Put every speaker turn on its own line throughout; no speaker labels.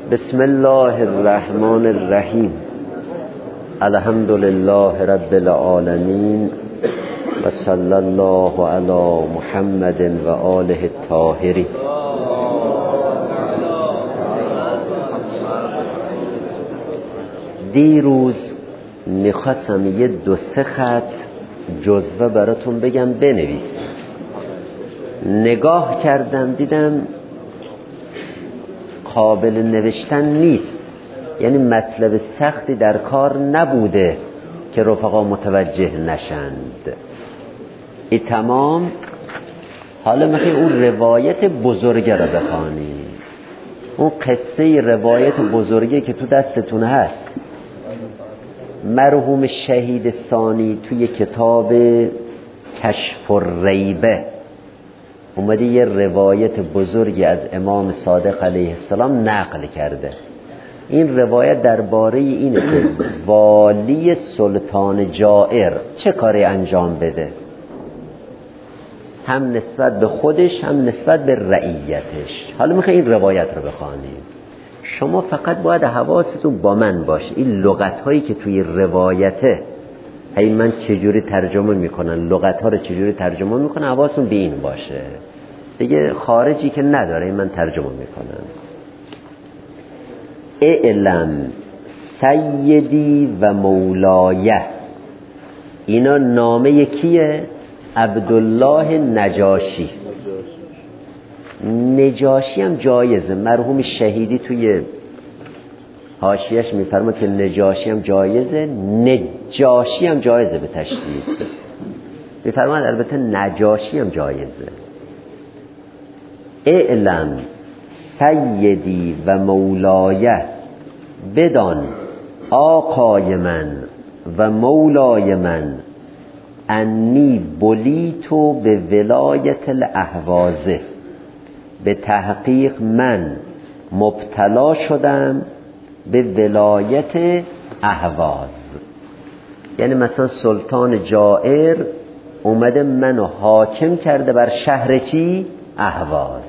بسم الله الرحمن الرحیم. الحمد لله رب العالمین و صلی الله علی محمد و آله الطاهرین. دیروز میخواستم یه 2-3 خط جزوه براتون بگم بنویس. نگاه کردم دیدم قابل نوشتن نیست، یعنی مطلب سختی در کار نبوده که رفقا متوجه نشند. این تمام. حالا میخوای اون روایت بزرگه رو بخوانی، اون قصه روایت بزرگه که تو دستتون هست. مرحوم شهید ثانی توی کتاب کشف الریبه اومده یه روایت بزرگی از امام صادق علیه السلام نقل کرده. این روایت درباره اینه که والی سلطان جائر چه کاری انجام بده، هم نسبت به خودش هم نسبت به رعیتش. حالا میخوای این روایت رو بخوانیم. شما فقط باید حواستون با من باشه این لغت هایی که توی روایته، هی من چجوری ترجمه میکنن، لغت ها رو چجوری ترجمه میکنن، حواستون به این باشه دیگه. خارجی که نداره من ترجمه میکنم. اعلم سیدی و مولایه، اینا نامه کیه؟ عبدالله نجاشی. نجاشی هم جایزه. مرحوم شهیدی توی حاشیه‌اش میفرماد که نجاشی هم جایزه، نجاشی هم جایزه به تشدید میفرماد، البته نجاشی هم جایزه. اعلم سیدی و مولایه، بدان آقای من و مولای من، انی بلیتو به ولایت الاهوازه، به تحقیق من مبتلا شدم به ولایت اهواز. یعنی مثلا سلطان جائر اومده منو حاکم کرده بر شهر چی؟ اهواز.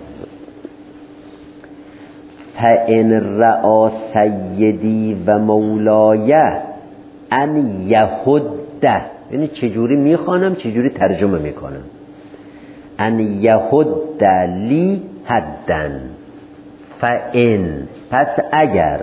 فَإِنْ رَأَى سَیِّدِی و مولایه ان یهد، یعنی چجوری میخوانم چجوری ترجمه میکنم. ان یهد لی حدن، فَإِنْ، پس اگر،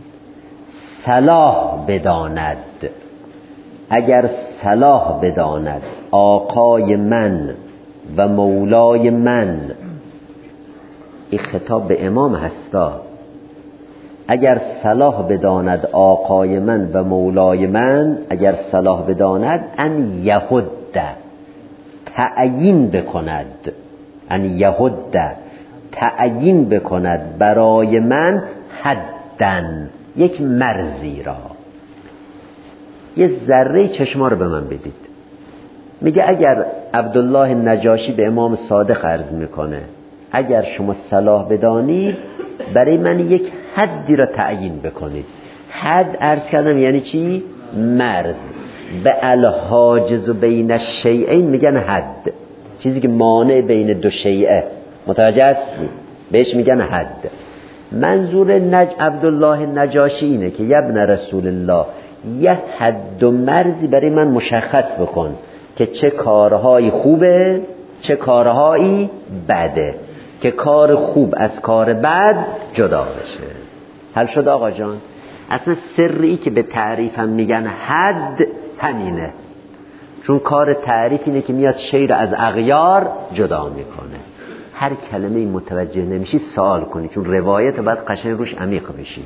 صلاح بداند، اگر صلاح بداند آقای من و مولای من، این خطاب به امام هستا، اگر صلاح بداند آقای من و مولای من، اگر صلاح بداند ان یهد، تعیین بکند، ان یهد، تعیین بکند برای من، حدن، یک مرزی را. یه ذره چشما رو به من بدید. میگه اگر عبدالله نجاشی به امام صادق عرض میکنه اگر شما صلاح بدانید برای من یک حدی را تعیین بکنید. حد عرض کردم یعنی چی؟ مرز. به الحاجز بین الشیئین میگن حد، چیزی که مانع بین دو شیئه. متوجه هستی؟ بهش میگن حد. منظور عبدالله نجاشی اینه که ابن رسول الله، یه حد و مرزی برای من مشخص بکن که چه کارهایی خوبه چه کارهایی بده، که کار خوب از کار بد جدا بشه. حل شد آقا جان؟ اصلا سری که به تعریف هم میگن حد همینه، چون کار تعریف اینه که میاد شی رو از اغیار جدا میکنه. هر کلمه متوجه نمیشی سوال کنی، چون روایت باید قشنگ روش عمیق بشی.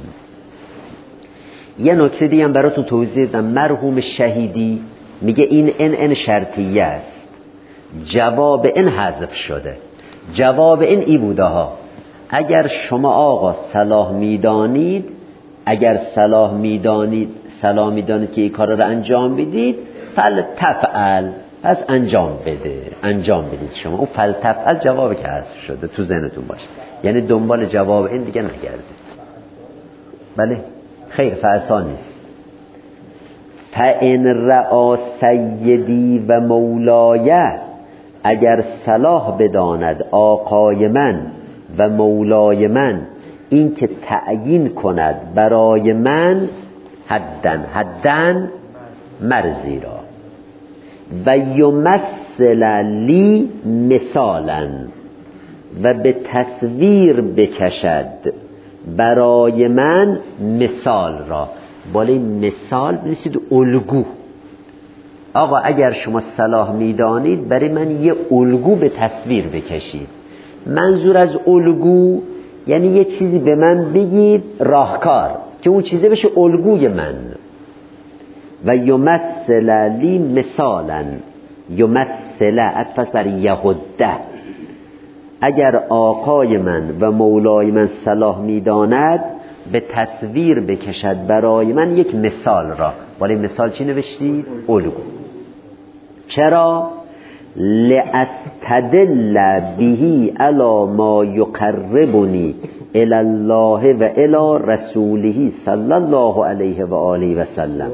یه نکته دیگه هم براتون توضیح بدم. مرحوم شهیدی میگه این ان شرطیه است، جواب این حذف شده. جواب این بوده ها اگر شما آقا صلاح میدانید، اگر صلاح میدانید که این کار رو انجام بدید، فلتفعل، پس انجام بده، انجام بدید شما. اون فلتفعل جوابی که حذف شده تو ذهنتون باشه، یعنی دنبال جواب این دیگه نگردید. بله خیر، فعصا نیست. فَإِنْ رَأَى سَیِّدِی و مولایه، اگر صلاح بداند آقای من و مولای من، این که تعیین کند برای من حدن مرزی را و یمثل لی مثالا و به تصویر بکشد برای من مثال را. بالای مثال بنویسید الگو. آقا اگر شما صلاح میدانید برای من یه الگو به تصویر بکشید. منظور از الگو یعنی یه چیزی به من بگید راهکار که اون چیزی بشه الگوی من. و یمثل لی مثالا، یمثل عطف بر یهده، اگر آقای من و مولای من صلاح میداند به تصویر بکشد برای من یک مثال را. بالای مثال چی نوشتید؟ الگو. چرا؟ لاستدل به علی ما یقربنی الی الله و الی رسوله صلی الله علیه و آله و سلم.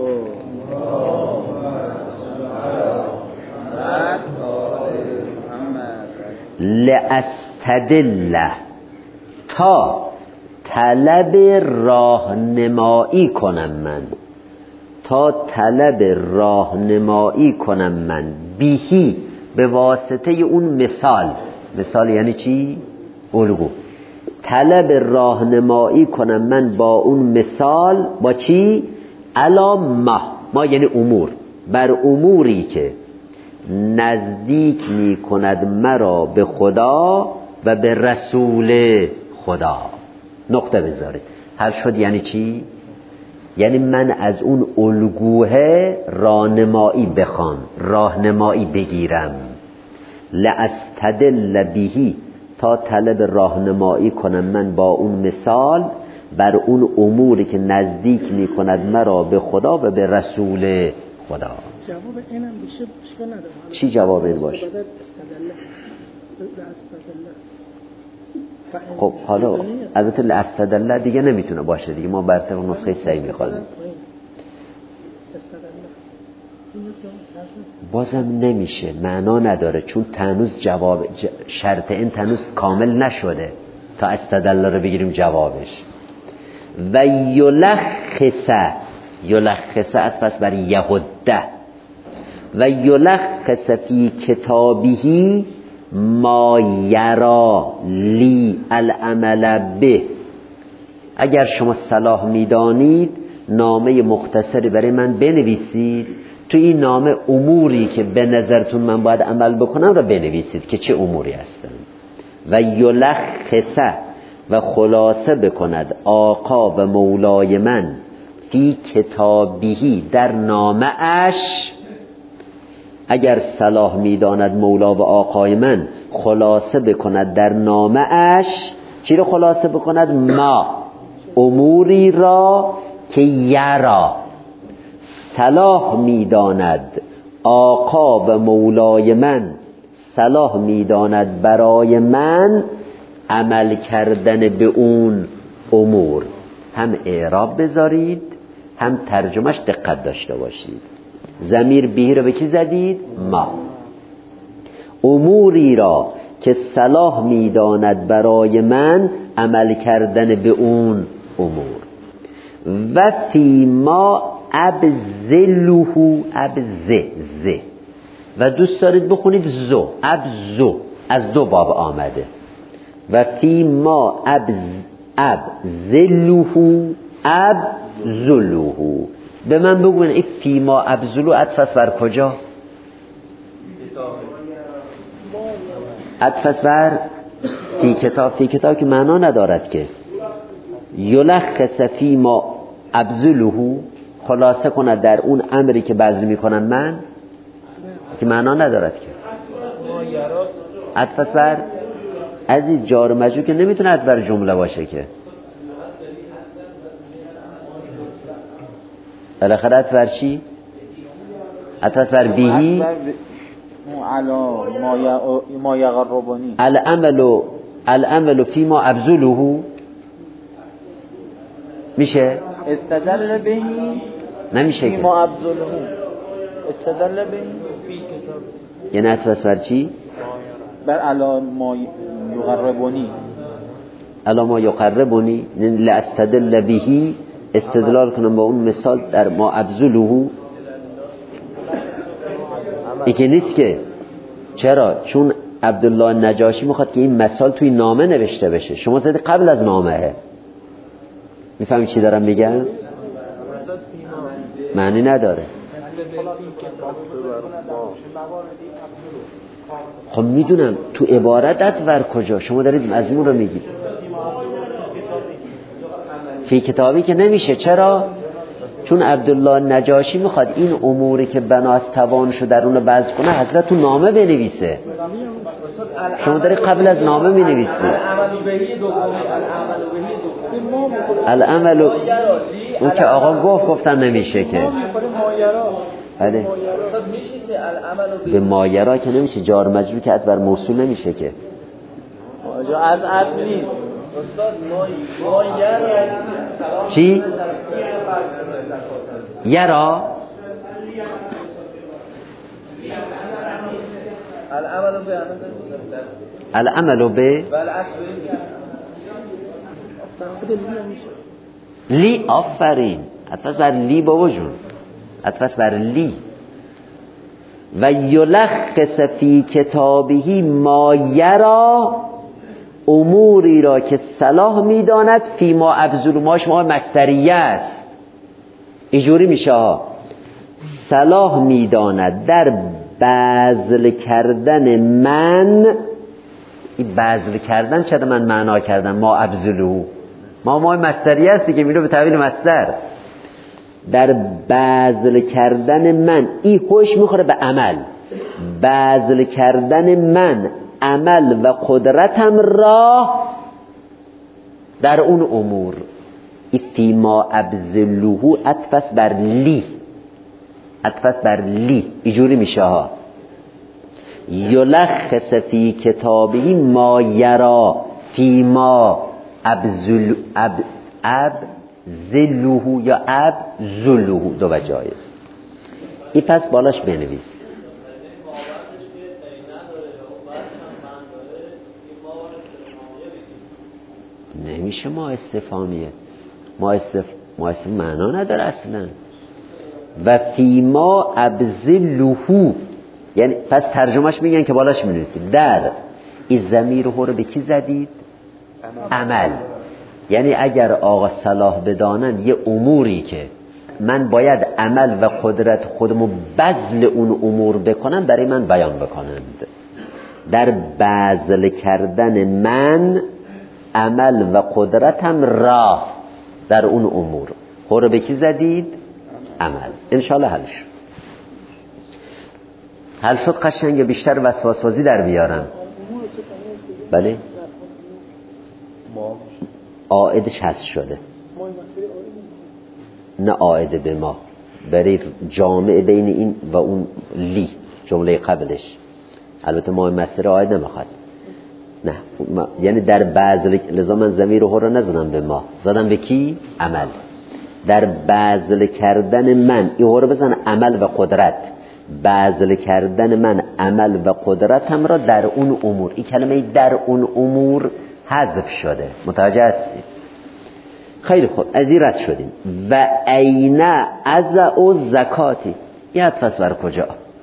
لاستدل، تا طلب راهنمایی کنم من، تا طلب راهنمایی کنم من بیهی، به واسطه اون مثال. مثال یعنی چی؟ الگو. طلب راهنمایی کنم من با اون مثال. با چی؟ علا ما یعنی امور، بر اموری که نزدیک می کند مرا به خدا و به رسول خدا. نقطه بذارید. حل شد. یعنی چی؟ یعنی من از اون الگوه راهنمایی بخوام، راهنمایی بگیرم. لاستدل به، تا طلب راهنمایی کنم من با اون مثال بر اون اموری که نزدیک می کند مرا به خدا و به رسول خدا.
جواب اینم بشه اشکال نداره.
چی جواب این باشه؟ خب حالا البته لاستدل دیگه نمیتونه باشه دیگه، ما بر طبق نسخه صحیح میخوانیم. بازم نمیشه، معنا نداره، چون تنوز جواب شرط این تنوز کامل نشده تا استدل رو بگیریم جوابش. و یلخص عطف بر یهده، و یلخص فی کتابه ما یرا لی العمل به. اگر شما صلاح میدانید نامه مختصری برای من بنویسید، تو این نامه اموری که به نظرتون من باید عمل بکنم را بنویسید که چه اموری هستن. و یلخص، و خلاصه بکند آقا و مولای من فی کتابهی، در نامه اش. اگر صلاح میداند مولا و آقای من خلاصه بکند در نامه اش. چی رو خلاصه بکند؟ ما، اموری را که یرا صلاح میداند آقا و مولای من، صلاح میداند برای من عمل کردن به اون امور. هم اعراب بذارید هم ترجمهش دقت داشته باشید. ضمیر به رو به کی زدید؟ ما. اموری را که صلاح میداند برای من عمل کردن به اون امور. و فی ما ابذله، ابذه، و دوست دارید بخونید زو، ابزو، از دو باب آمده. و فی ما ابذله، ابذله. به من بگوین این فی ما ابذلو عطف بر کجا؟ عطف بر فی کتاب. فی کتاب که معنا ندارد که. یلخص فی ما ابذله، خلاصه کند در اون امری که بذل میکنم من، که معنا ندارد که. عطف بر عزیز جار مجرور که نمیتونه عطف بر جمله باشه که. بالاخره عطف بر چی؟ عطف بر بیهی
ما یقربونی.
العمل فی ما ابذله میشه؟
استدل بهی
نمیشه
فی
که.
ما ابذله استدل بهی فی کتاب.
یعنی عطف بر چی؟
بر علا ما یقربونی.
الا ما یقربونی لاستدل بهی، استدلال کنم با اون مثال در ما ابذله. این که نیست که. چرا؟ چون عبدالله نجاشی میخواد که این مثال توی نامه نوشته بشه، شما زدی قبل از نامه. میفهمی چی دارم میگم؟ معنی نداره. خب میدونم تو عبارت ادور کجا، شما دارید مضمون رو میگید. فی کتابی که نمیشه. چرا؟ چون عبدالله نجاشی میخواد این اموری که بنا از توانشو درون بذل کنه حضرت تو نامه بنویسه. شما داری قبل از نامه مینویسی. العمل اون که آقا گفتن نمیشه که. بله به مایرا که نمیشه، جار مجرور که ادبر موصول نمیشه که.
از نیست استاد.
چی؟ یرا العمل به لی. آفرین. اتفاس بر لی بابا جون، اتفاس بر لی. و یلخص فی کتابه ما یرا، اموری را که صلاح میداند فی ما ابذل. ماش ما مصدریه است، اینجوری میشه ها. صلاح میداند در بذل کردن من. این بذل کردن چرا من معنا کردم ما ابذلو؟ ما مصدریه هستی که میره به تعبیر مصدر. در بذل کردن من، این هوش میخوره به عمل. بذل کردن من عمل و قدرتم را در اون امور. ای فی ما ابذلوه اتفس بر لی، اتفس بر لی، اینجوری میشه ها. یلخص فی کتابه ما یرا فی ما ابذلوه یا ابذلوه، دو وجایز. این پس بالاش بنویس. نمیشه ما استفهامیه. ما استفهام معنا نداره اصلا. و فی ما ابذلوه، یعنی پس ترجمهش میگن که بالاش می‌نویسید در این ضمیر رو به کی زدید؟ عمل. یعنی اگر آقا صلاح بدانن یه اموری که من باید عمل و قدرت خودمو بذل اون امور بکنم، برای من بیان بکنند. در بذل کردن من عمل و قدرتم را در اون امور. خور به کی زدید؟ عمل. انشالله حل شد. حل شد قشنگ. بیشتر وسواس بازی در بیارم. بله عائدش هست شده، نه عائد به ما، برای جامع بین این و اون لی جمله قبلش. البته ما مصدر عائد نمیخواد، نه یعنی در بذل. لذا من ضمیر رو نزدم به ما، زدم به کی؟ عمل. در بذل کردن من این رو بزن عمل و قدرت. بذل کردن من عمل و قدرتم را در اون امور. این کلمه در اون امور حذف شده. متوجه هستید؟ خیلی خوب، از این رد شدیم. و عین از او زکاتی، این حدفت بر کجا؟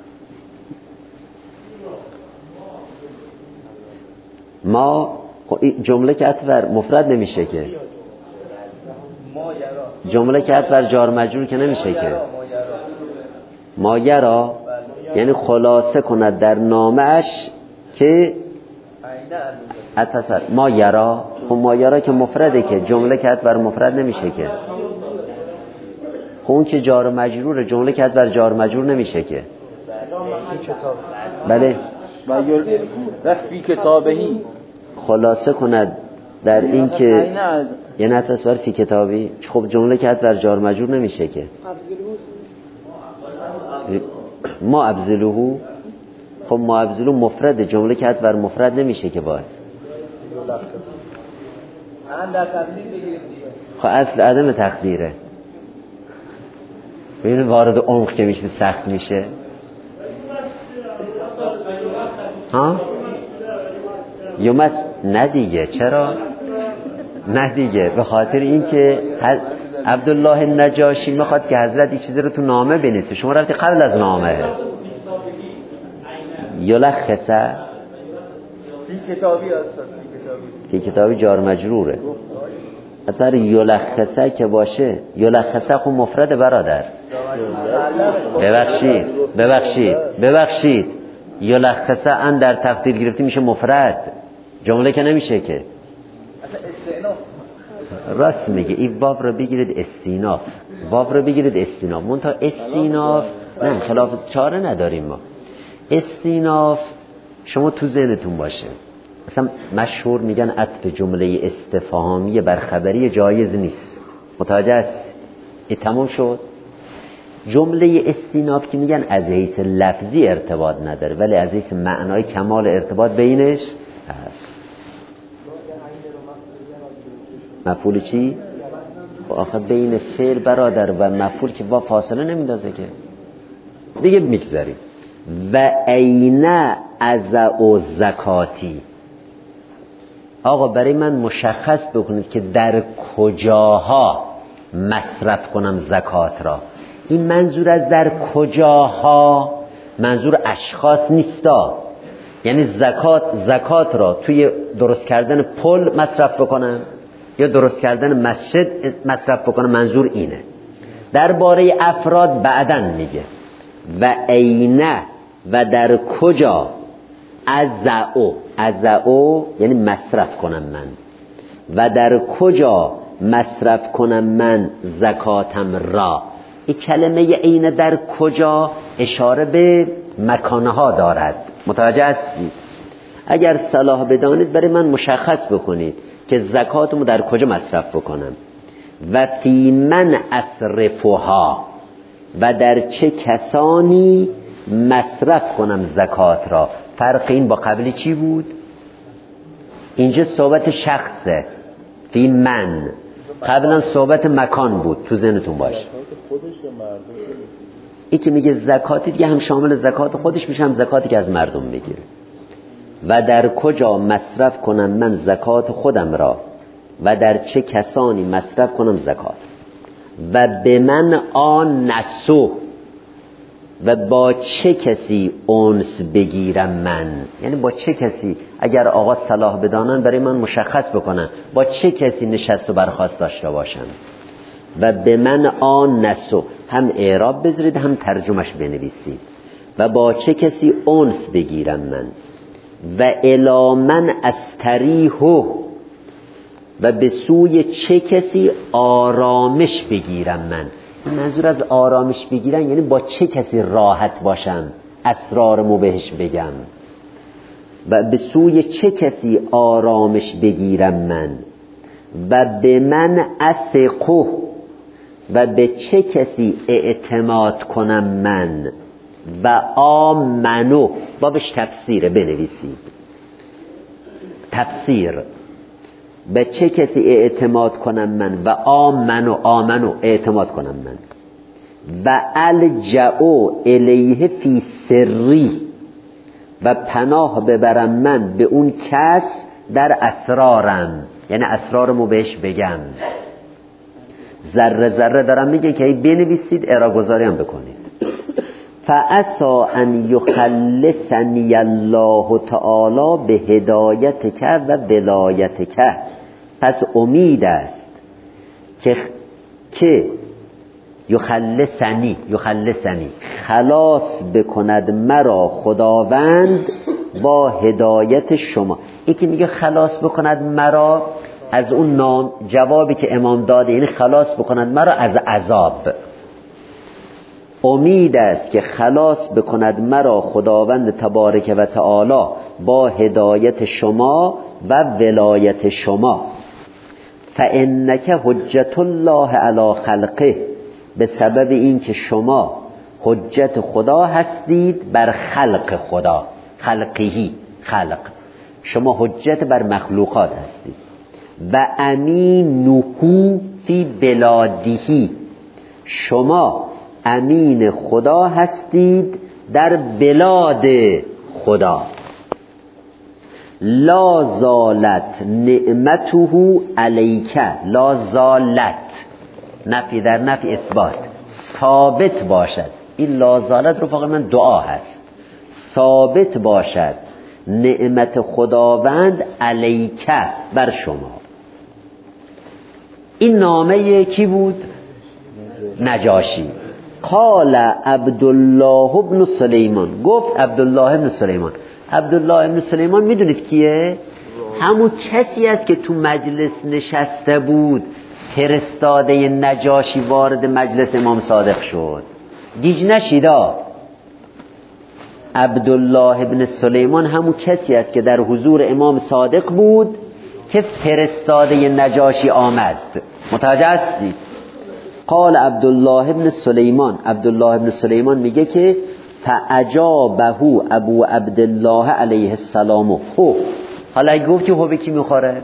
ما جمله که اتفر مفرد نمیشه که، جمله که اتفر جار مجرور که نمیشه که. ما یرا یعنی خلاصه کند در نامش که اتفر ما یرا. خب ما یرا که مفرده که، جمله که اتفر مفرد نمیشه که. خب اون که جار مجروره، جمله که اتفر جار مجرور نمیشه که. بله
و فی کتابهی
خلاصه کند در این که یه نفس بر فی کتابی. خب جمله که بر جار مجرور نمیشه که. ما ابذلوه. خب ما ابذلوه مفرد، جمله که بر مفرد نمیشه که. باز خب اصل عدم تقدیره. ببین وارد عمق که میشه سخت میشه. ها یومس ندیگه. چرا؟ نه دیگه، به خاطر این که عبدالله نجاشی میخواد که حضرت این چیزی رو تو نامه بنویسه، شما رفتی قبل از نامه. یلخصه
فی کتابی هست،
فی کتابی جار مجروره. اصلا یلخصه که باشه، یلخصه خب مفرد برادر. ببخشید یلخصه ان در تقدیر گرفتی میشه مفرد، جمله که نمیشه که. راست میگه، این واو رو بگیرید استیناف، منتها استیناف نه، خلاف چاره نداریم ما. استیناف شما تو ذهنتون باشه، مثلا مشهور میگن عطف جمله استفهامی بر خبری جایز نیست، متوجه است؟ این تمام شد. جمله استیناف که میگن از حیث لفظی ارتباط نداره، ولی از حیث معنای کمال ارتباط بینش هست. مفعول چی؟ آخه بین فعل برادر و مفعول که با فاصله نمیدازه که دیگه. میگذاریم و عین ازع زکاتی. آقا برای من مشخص بکنید که در کجاها مصرف کنم زکات را. این منظور از در کجاها، منظور اشخاص نیستا، یعنی زکات را توی درست کردن پل مصرف بکنم یا درست کردن مسجد مصرف بکنم، منظور اینه. درباره افراد بعدن میگه و عینه و در کجا ازعو یعنی مصرف کنم من، و در کجا مصرف کنم من زکاتم را. این کلمه عینه در کجا اشاره به مکانها دارد، متوجه هستید؟ اگر صلاح بدانید برای من مشخص بکنید که زکاتمو در کجا مصرف بکنم. و فی من اصرفها، و در چه کسانی مصرف کنم زکات را. فرق این با قبلی چی بود؟ اینجا صحبت شخصه، فی من، قبلا صحبت مکان بود، تو ذهنتون باشه. این که میگه زکاتی دیگه هم شامل زکات خودش میشه، هم زکاتی که از مردم بگیره. و در کجا مصرف کنم من زکات خودم را و در چه کسانی مصرف کنم زکات. و به من آن نسو، و با چه کسی انس بگیرم من، یعنی با چه کسی، اگر آقا صلاح بدانن برای من مشخص بکنن با چه کسی نشست و برخاست داشته باشن. و به من آن نسو، هم اعراب بذارید هم ترجمش بنویسید. و با چه کسی انس بگیرم من. و الی من استریحو، و به سوی چه کسی آرامش بگیرم من. این منظور از آرامش بگیرن یعنی با چه کسی راحت باشم، اسرارمو بهش بگم. و به سوی چه کسی آرامش بگیرم من. و به من اثقو، و به چه کسی اعتماد کنم من. و آمنو، بابش تفسیره، بنویسید تفسیر. به چه کسی اعتماد کنم من. و آمنو اعتماد کنم من. و الجأو الیه فی سری، و پناه ببرم من به اون کس در اسرارم، یعنی اسرارمو بهش بگم. ذره ذره دارم میگه که بنویسید، اراگذاری هم بکنید. فعسا ان یخلصنی الله تعالی به هدایتک و ولایتک. پس امید است که یخلصنی خلاص بکند مرا خداوند با هدایت شما. این که میگه خلاص بکند مرا از اون نام جوابی که امام داده، یعنی خلاص بکند مرا از عذاب. امید است که خلاص بکند مرا خداوند تبارک و تعالی با هدایت شما و ولایت شما. فانک حجت الله علی خلقه، به سبب این که شما حجت خدا هستید بر خلق خدا. خلق، شما حجت بر مخلوقات هستید. و امینه فی بلادهی، شما امین خدا هستید در بلاد خدا. لا زالت نعمته علیک، لا زالت نفی در نفی اثبات، ثابت باشد. این لا زالت رو فقط من دعا هست، ثابت باشد نعمت خداوند علیک بر شما. این نامه کی بود؟ نجاشی. قال عبدالله ابن سلیمان، گفت عبدالله ابن سلیمان. عبدالله ابن سلیمان میدونید کیه؟ همون کسی است که تو مجلس نشسته بود فرستاده نجاشی وارد مجلس امام صادق شد. گیج نشیدا. عبدالله ابن سلیمان همون کسی است که در حضور امام صادق بود که فرستاده نجاشی آمد. متوجه هستید؟ قال عبدالله ابن سلیمان، عبدالله ابن سلیمان میگه که فاجابه ابو عبدالله علیه السلام. حالا اگه گفتی به کی میخوره؟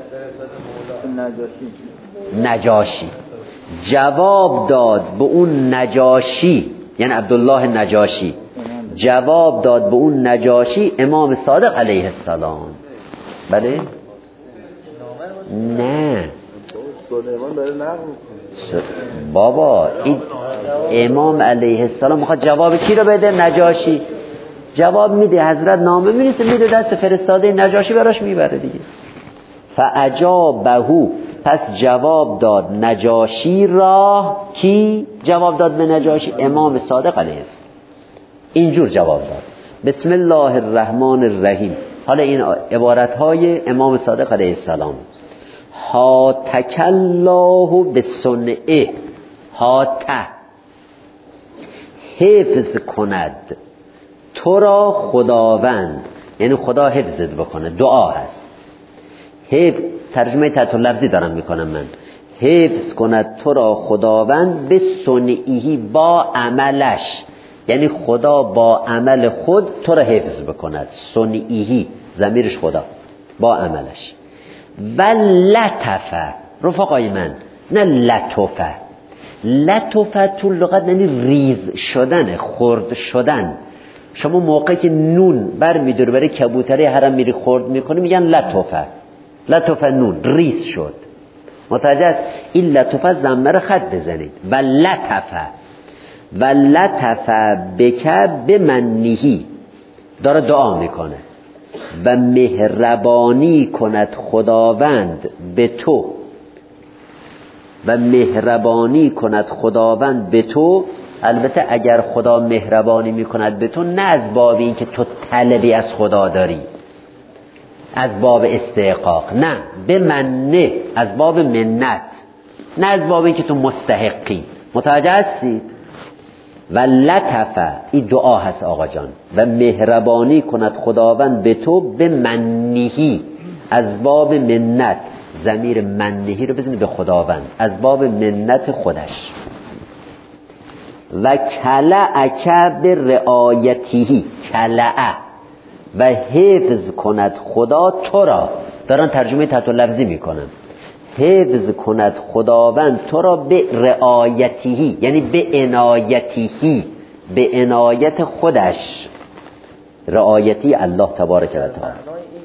نجاشی. جواب داد به اون نجاشی، یعنی عبدالله نجاشی جواب داد به اون نجاشی امام صادق علیه السلام. بله؟ نه بابا، این امام علیه السلام میخواد جواب کی رو بده؟ نجاشی. جواب میده، حضرت نامه میرسه میده دست فرستاده نجاشی براش میبره دیگه. فاجابه، پس جواب داد نجاشی را. کی جواب داد به نجاشی؟ امام صادق علیه السلام. اینجور جواب داد: بسم الله الرحمن الرحیم. حالا این عبارت های امام صادق علیه السلام: هاتک الله بصنعه، هاته حفظ کند تو را خداوند، یعنی خدا حفظت بکنه، دعا هست. حفظ ترجمه تحت لفظی دارم میکنم من. حفظ کند تو را خداوند به صنعی، با عملش، یعنی خدا با عمل خود تو را حفظ بکند. صنعی ضمیرش خدا، با عملش. و لطفه، رفقای من، نه لطفه. لطفه تو لغت یعنی ریز شدن، خرد شدن. شما موقعی که نون بر میداره برای کبوتری حرم میری خرد میکنی میگن لطفه. لطفه نون ریز شد. متوجه است؟ این لطفه ضمیر خط بزنید. و لطفه، و لطفه بک بمنیهی، داره دعا میکنه. و مهربانی کند خداوند به تو، و مهربانی کند خداوند به تو. البته اگر خدا مهربانی میکند به تو، نه از باب این که تو طلبی از خدا داری، از باب استحقاق، نه، به منه، از باب منت، نه از باب این که تو مستحقی. متوجه هستید؟ و لطفه، این دعا هست آقا جان. و مهربانی کند خداوند به تو به منیهی، از باب منت. ضمیر منیهی رو بزنید به خداوند، از باب منت خودش. و کلعک به رعایتیهی، کلعه، و حفظ کند خدا تو را. دارن ترجمه تحت لفظی میکنن. حفظ کند خداوند تو را به رعایتیهی، یعنی به عنایتیهی، به عنایت خودش. رعایتی الله تبارک و تعالی.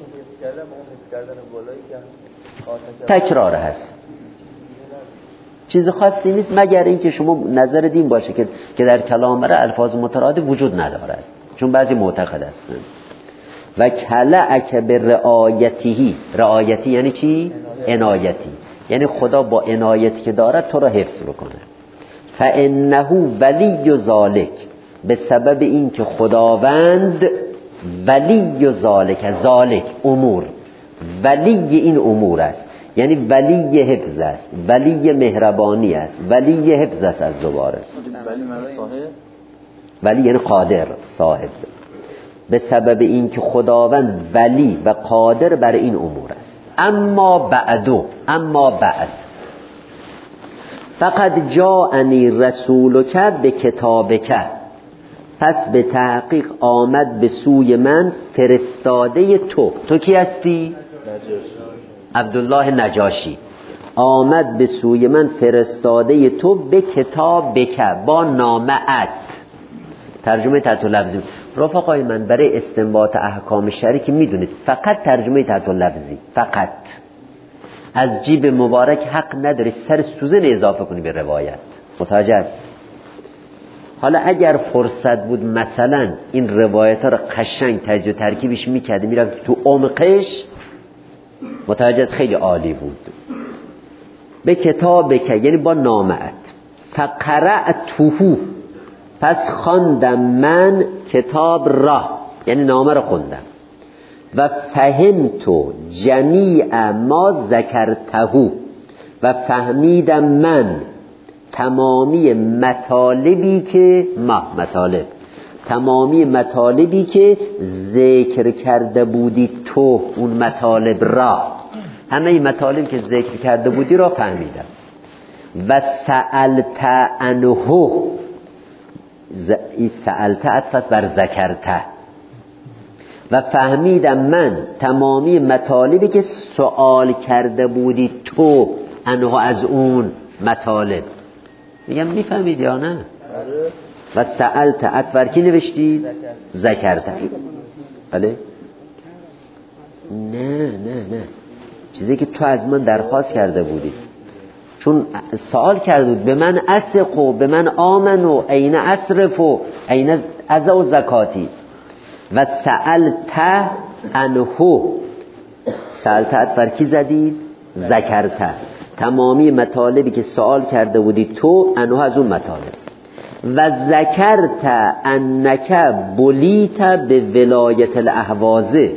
تکرار هست، چیز خاصی نیست، مگر اینکه شما نظر دین باشه که در کلام برای الفاظ مترادف وجود ندارد، چون بعضی معتقد هستند. و کلعک به رعایتیهی، رعایتی یعنی چی؟ عنایتی، یعنی خدا با عنایتی که دارد تو را حفظ بکنه. فانه ولی ذالک، به سبب این که خداوند ولی ذالک، ذالک امور، ولی این امور است، یعنی ولی حفظ است، ولی مهربانی است، ولی حفظ است. از دوباره ولی یعنی قادر، صاحب. به سبب این که خداوند ولی و قادر بر این امور است. اما بعدو، اما بعد، فقط جاءنی رسولک به کتابک، پس به تحقیق آمد به سوی من فرستاده تو. تو کی هستی؟ عبدالله نجاشی. آمد به سوی من فرستاده تو به کتابک، با نامه ات. ترجمه تحت لفظی. رفقای من برای استنباط احکام شرعی که میدونید فقط ترجمه تحت لفظی، فقط از جیب مبارک حق نداری سر سوزن اضافه کنی به روایت. متوجه است؟ حالا اگر فرصت بود مثلا این روایت ها رو قشنگ تجزیه و ترکیبش میکرده میرفت تو عمقش، متوجه است؟ خیلی عالی بود. به کتابک یعنی با نامت، فقرأته پس خواندم من کتاب را، یعنی نامه را خوندم. و فهمت جمیع ما ذکرته و فهمیدم من تمامی مطالبی که تمامی مطالبی که ذکر کرده بودی تو، اون مطالب را، همه مطالبی که ذکر کرده بودی را فهمیدم. و سألت عنه، این سألت عطف بر ذکرته. و فهمیدم من تمامی مطالبی که سوال کرده بودی تو عنه، از اون مطالب. میگم میفهمید یا نه؟ و سألت عطف بر کی نوشتی؟ ذکرته. بله؟ نه چیزی که تو از من درخواست کرده بودی، چون سوال کرده بود به من اسقو، به من آمنو، این اصرفو، این عزا و زکاتی. و سألت عنه، سألت بر کی زدید؟ ذکرته. تمامی مطالبی که سوال کرده بودی تو عنه، از اون مطالب. و ذکرت انک بلیت به ولایت الاهوازه،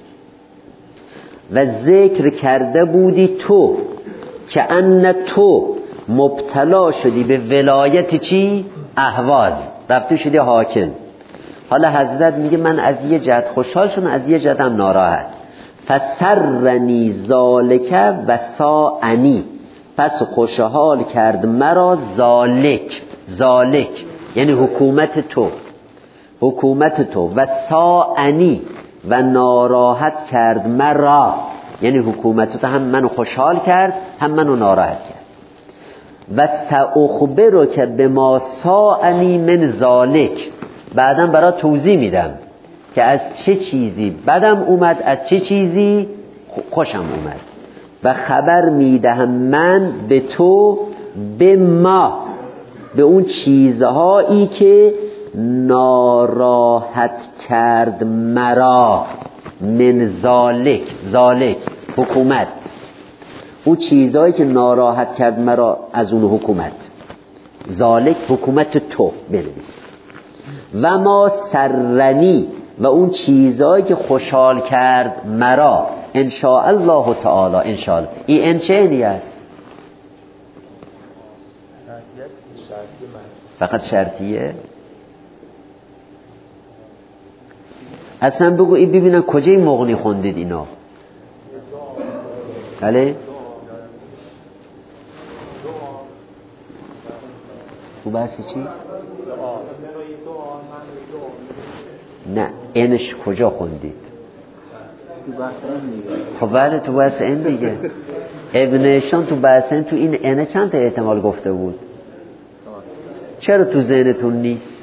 و ذکر کرده بودی تو که ان تو مبتلا شدی به ولایت چی؟ اهواز، رفتی شدی حاکم. حالا حضرت میگه من از یه جهت خوشحال شدم، از یه جهت هم ناراحت. فسرنی ذالک و ساعنی، پس خوشحال کرد مرا ذالک یعنی حکومت تو، و ساعنی و ناراحت کرد مرا، یعنی حکومت تو هم منو خوشحال کرد هم منو ناراحت کرد. و سأخبرک بما ساعنی من ذالک، بعدم برای توضیح میدم که از چه چیزی بدم اومد، از چه چیزی خوشم اومد. و خبر میدهم من به تو به اون چیزهایی که ناراحت کرد مرا، من ذالک حکومت، اون چیزهایی که ناراحت کرد مرا از اون حکومت. ذالک حکومت تو بنویس. و ما سرنی، و اون چیزهایی که خوشحال کرد مرا، ان شاء الله تعالی، ان شاء الله. این چه است؟ فقط شرطیه؟ اصلا بگو این ببینم کجای مغنی خوندید اینا. بله؟ تو بحث چی؟ نه اینش کجا خوندید؟ خب بله تو بحث این دیگه. ابنشان تو بحث این، تو این اینه چند تا احتمال گفته بود؟ چرا تو ذهنتون نیست؟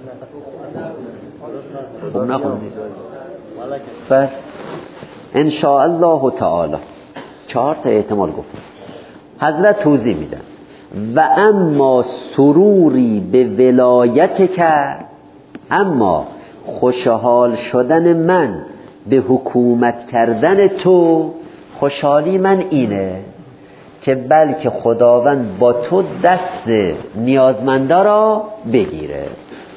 خب نخوندید. بس ان شاء الله تعالی 4 تا احتمال گفته. حضرت توضیح میدن و اما سروری به ولایت که، اما خوشحال شدن من به حکومت کردن تو، خوشحالی من اینه که بلکه خداوند با تو دست نیازمندا را بگیره.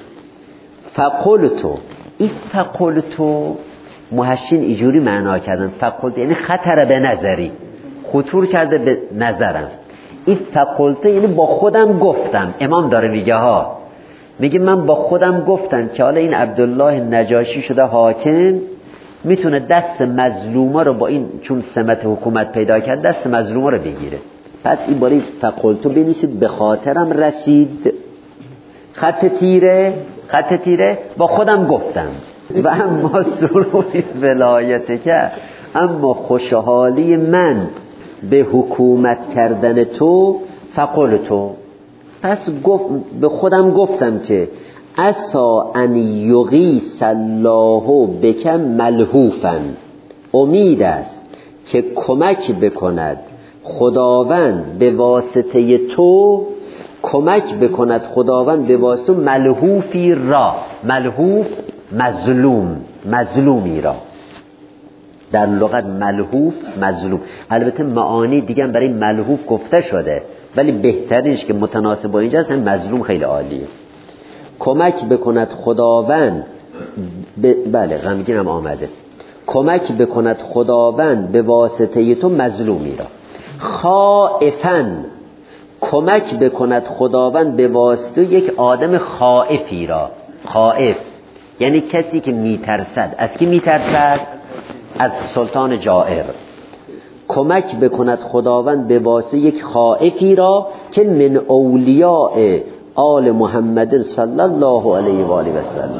فقلتو، این فقلتو محشین اینجوری معنا کردن، فقلتو یعنی خطر به نظری، خطور کرده به نظرم. این فقلتو یعنی با خودم گفتم. امام داره میگه ها، میگه من با خودم گفتم که حالا این عبدالله نجاشی شده حاکم، میتونه دست مظلوما رو با این، چون سمت حکومت پیدا کرد، دست مظلوما رو بگیره. پس این باری فقلتو بنویسید به خاطرم رسید، خط تیره با خودم گفتم. و اما سروری ولایت که، اما خوشحالی من به حکومت کردن تو، فقلتو، پس به خودم گفتم که عسا ان یغیث الله بک ملهوفا، امید است که کمک بکند خداوند به واسطه تو، کمک بکند خداوند به واسطه ملهوفی را، ملهوف مظلوم، مظلومی را. در لغت ملهوف مظلوم، البته معانی دیگه برای ملهوف گفته شده، ولی بهترینش که متناسب با اینجاست هم مظلوم خیلی عالیه. کمک بکند خداوند بله غمگین هم آمده، کمک بکند خداوند به واسطه تو مظلومی را. خائفاً، کمک بکند خداوند به واسطه یک آدم خائفی را. خائف یعنی کسی که میترسد. از کی میترسد؟ از سلطان جائر. کمک بکند خداوند به واسطه یک خائفی را که من اولیاء آل محمد صلی الله علیه و آله و سلم،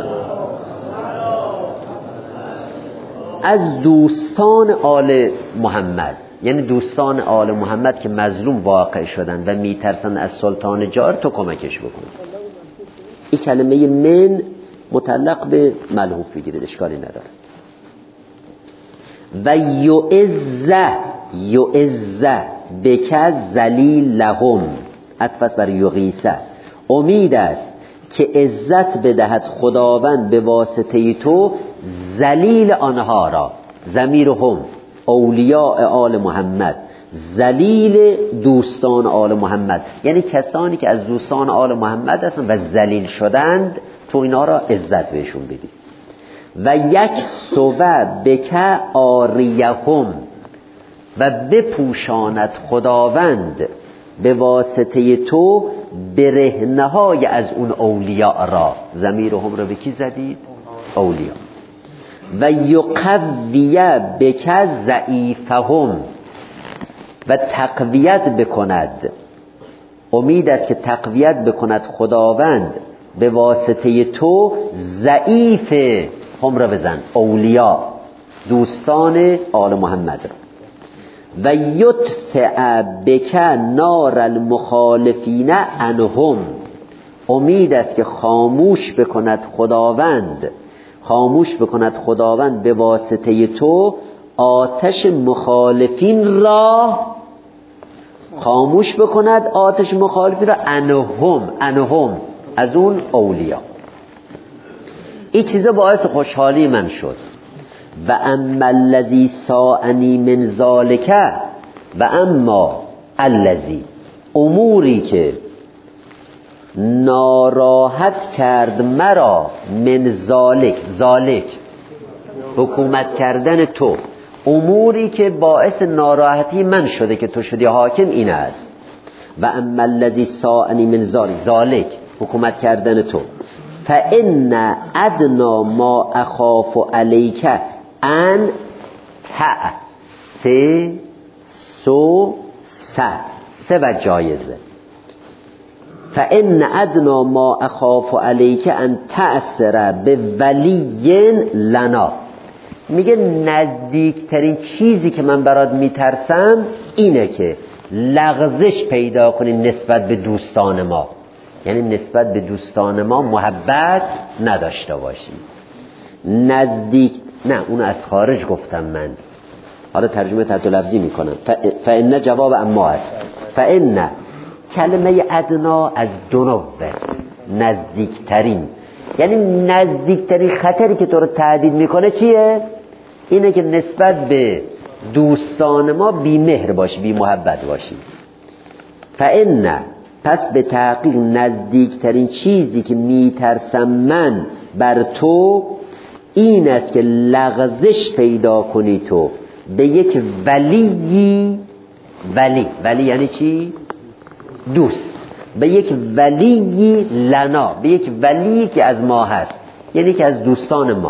از دوستان آل محمد، یعنی دوستان آل محمد که مظلوم واقع شدن و میترسن از سلطان جائر، تو کمکش بکن. این کلمه من متعلق به ملهوف بگیرید، اشکالی نداره. و یعزه بک ذلیل لهم، عطف بر یغیثه، امید است که عزت بدهد خداوند به واسطه تو ذلیل آنها را. ضمیرهم اولیاء آل محمد، ذلیل دوستان آل محمد، یعنی کسانی که از دوستان آل محمد هستند و ذلیل شدند، تو اینا را عزت بهشون بدی. و یک سوه بک آریهم، و بپوشاند خداوند به واسطه تو برهنه های از اون اولیاء را. ضمیرهم را به کی زدید؟ اولیاء. و یقویه بک ضعیفهم، و تقویت بکند، امید است که تقویت بکند خداوند به واسطه تو ضعیف هم را بزن، اولیاء دوستان آل محمد را. و یطفئ بک نار المخالفین عنهم، امید است که خاموش بکند خداوند به واسطه تو آتش مخالفین را، خاموش بکند آتش مخالفین را عنهم از اون اولیاء. این چیزا باعث خوشحالی من شد. و اما الذی ساءنی من ذالک، و اما الذی، اموری که ناراحت کرد مرا، من ذالک حکومت کردن تو، اموری که باعث ناراحتی من شده که تو شدی حاکم، این است. و اما الذی ساءنی من ذالک حکومت کردن تو، فان ادنا ما اخاف علیک ان سه و جایزه. فان ادنا ما اخاف علیک ان تأثر به ولی لنا، میگه نزدیکترین چیزی که من برات میترسم اینه که لغزش پیدا کنی نسبت به دوستان ما، یعنی نسبت به دوستان ما محبت نداشته باشی. نه اون از خارج گفتم من، حالا ترجمه تحت لفظی میکنم. فإن جواب اما است. فإن کلمه ادنا از دنو، نزدیکترین، یعنی نزدیکترین خطری که تو رو تهدید میکنه چیه؟ اینه که نسبت به دوستان ما بی مهر باشی، بی محبت باشی. فإن، پس به تحقیق نزدیکترین چیزی که میترسم من بر تو این است که لغزش پیدا کنی تو به یک ولی یعنی چی؟ دوست، به یک ولی لنا، به یک ولی که از ما هست، یعنی که از دوستان ما.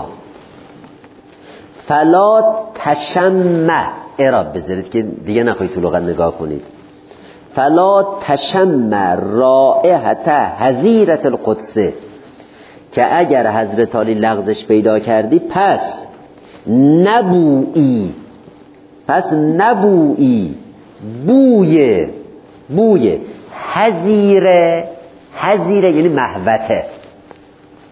فلا تشمع، اعراب بذارید که دیگه نخواهید تو لغت نگاه کنید. فلا تشمع رائحة حظیرة القدس، که اگر حضرت علی لغزش پیدا کردی پس نبویی بوی حظیره یعنی محوته،